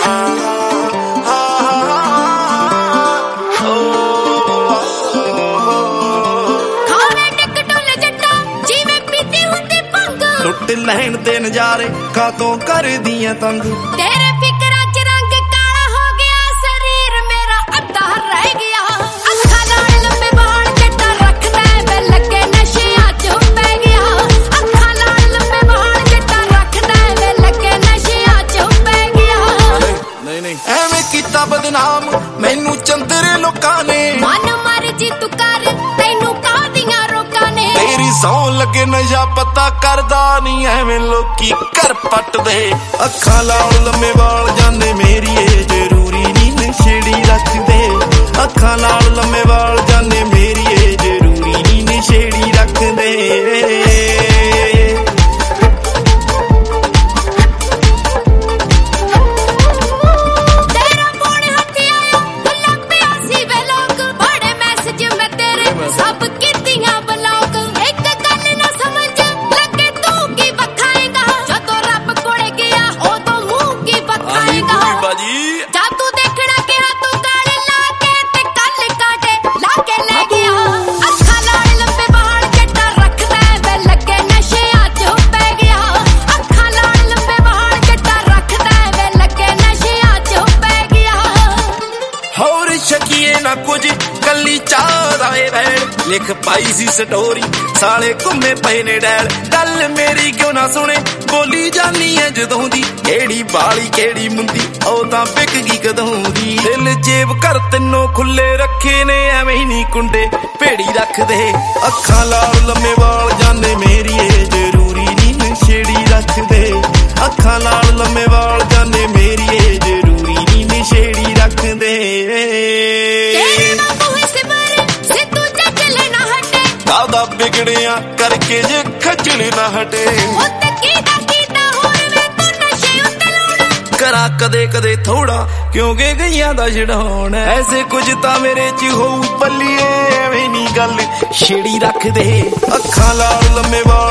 लुट लैन दे नजारे कातों कर दियां तंग तेरे फिक्रां च रंग काला हो गया शरीर मेरा अद्धा रह गया अखा नाल लंबे बाल चिट्टा रखदा वे लगे नशियां च पै गया अखा नाल लंबे बाल चिट्टा रखदा वे लगे नशियां च पै गया नहीं नहीं एवें कीता बदनाम मैनू चंदरे लोकां ने मन मर्जी तू कर तैनू कादियां रोकां ने तेरी सौ लगे नशा पता करदा नहीं एवें लोकी कर पट दे अखां लाल लम्मे वाल जाने मेरी जरूरी नहीं नशेड़ी रख दे अखां लाल लम्मे वाल जाने मेरी जरूरी नहीं नशेड़ी रख दे ना कुछ कली चाह रैन लिख पाई सी स्टोरी साले घुमे पे ने डैल गल मेरी क्यों ना सुने बोली जानी है जदों दी केड़ी बाली केड़ी मुंदी ओ तां बिक गई कदों दी दिल जेब कर तिन्नों खुले रखे ने एवें ही नहीं कुंडे भेड़ी रख दे अखां लाल लम्मे वाल जाने मेरी जरूरी नहीं नशेड़ी रख दे अखां लाल लम्मे वाल जाने मेरी जरूरी नहीं नशेड़ी रख दे दादा बिगड़िया करके जे खचल ना हटे करा कदे कदे थोड़ा क्योंकि गईया दा छड़ाउण ऐसे कुछ तां मेरे च होऊ बल्लिए एवें नी गल छेड़ी रख दे अखां लाल लम्मे वाल